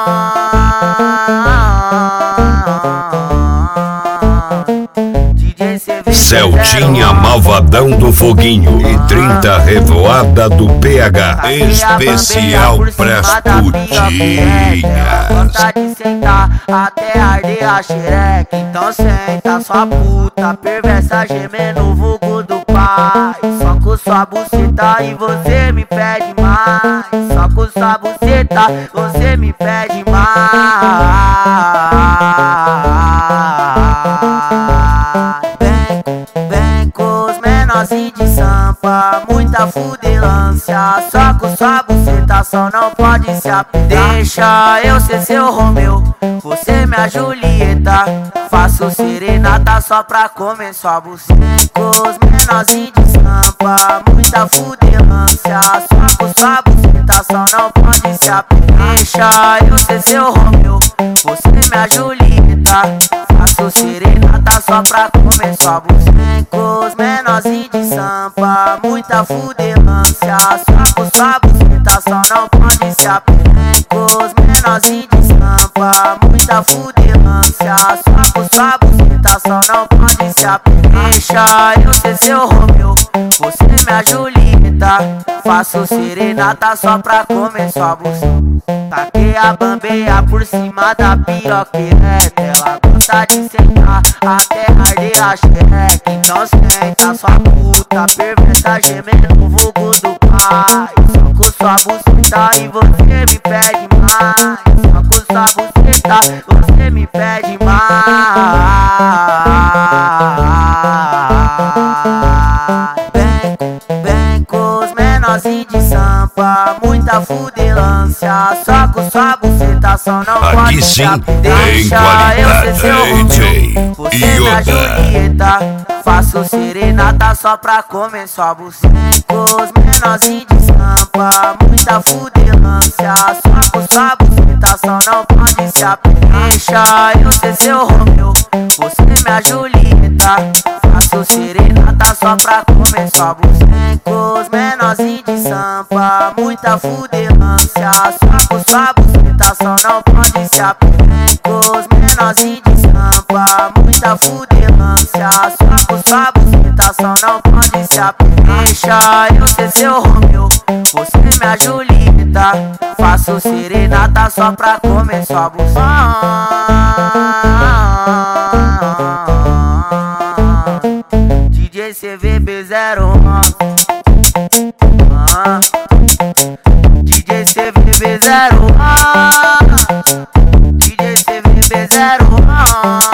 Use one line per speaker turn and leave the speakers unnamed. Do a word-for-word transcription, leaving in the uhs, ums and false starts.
Celtinha Malvadão do Foguinho e trinta Revoada do P H. Especial pras putinhas.
Gosta de sentar até arder a xereca. Então senta sua puta perversa gemendo o vulgo do pai. Só com sua buceta e você me pede mais. Só com sua buceta você me pede mais. Menorzinho de sampa, muita fudelância. Só com sua buceta só não pode se apegar. Deixa eu ser seu Romeu, você minha Julieta. Faço serenata só pra comer sua buceta. Menorzinho de sampa, muita fudelância. Só com sua buceta só não pode se apegar. Deixa eu ser seu Romeu, você minha Julieta. Faço serenata só pra comer sua buceta. Menorzinho de sampa, muita fudelância. Só com sua buceta só não pode se apegar. Menorzinho de sampa, muita fudelância. Só com sua buceta só não pode se apegar. Deixa eu ser seu Romeu, você minha Julieta. Faço serenata só pra comer sua buceta. Taquei a bambeia por cima da piroquereta. Ela gosta de sentar até arder a xereca. Então senta sua puta perversa gemendo o vulgo do pai. Só com sua buceta e você me pede mais. Só com sua buceta você me pede mais. Vem, vem com os menorzinhos de sampa, muita fudelância. Só com sua buceta só não
aqui
pode
sim,
deixa eu ser seu Romeu, você minha Julieta. Faço serenata só pra comer sua buceta. Menorzinho de sampa, muita fudelância. Só com sua buceta só não pode se apegar. Deixa eu ser seu Romeu, você minha Julieta. Faço serenata só pra comer sua buceta. Menorzinho de sampa, muita fudelância. Só com sua buceta só não pode se apegar. Menorzinho de sampa, muita fudelância. Só com sua buceta só não pode se apegar. Deixa eu ser seu Romeu, você minha Julieta. Faço serenata só pra comer sua buceta. D J C V B zero um, ah. D J C V B zero um, D J C V B zero um.